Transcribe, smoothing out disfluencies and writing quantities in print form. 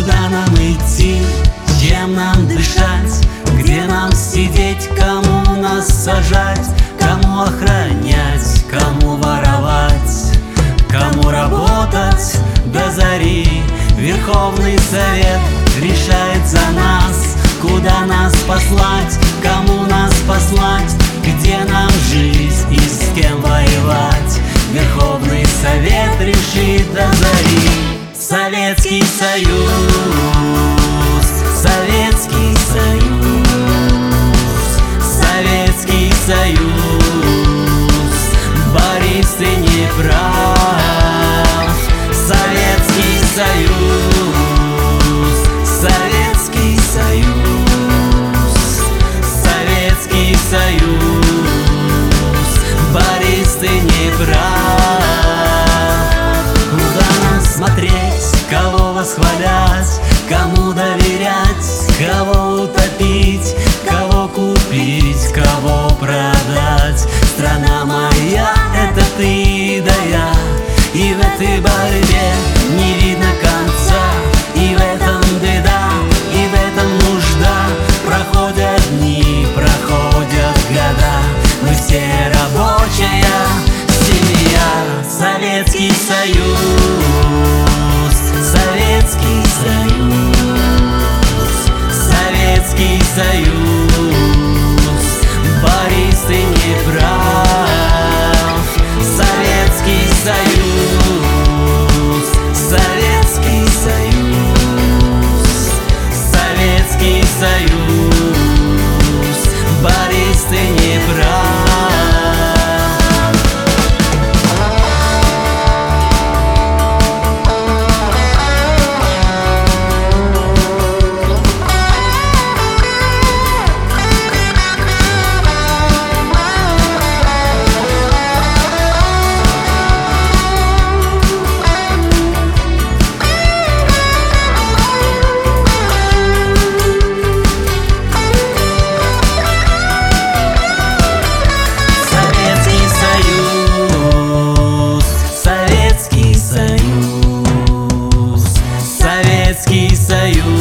Куда нам идти, чем нам дышать, где нам сидеть, кому нас сажать, кому охранять, кому воровать, кому работать до зари. Верховный Совет решает за нас, куда нас послать, кому нас послать, где нам жить и с кем воевать. Верховный Совет решит до зари. Советский Союз, Советский Союз, Советский Союз. Борис, ты не прав. Советский Союз, Советский Союз, Советский Союз. Борис, ты не прав. Куда нам смотреть, кого восхвалять, кому доверять, кого утопить, кого купить, кого продать? Страна моя — это ты да я, и в этой борьбе не видно конца. И в этом беда, и в этом нужда. Проходят дни, проходят года, мы все рабочая семья. Советский Союз, Советский Союз, Советский Союз. Борис, ты не прав. Советский Союз, Советский Союз, Советский Союз. Борис, ты не прав. Советский Союз.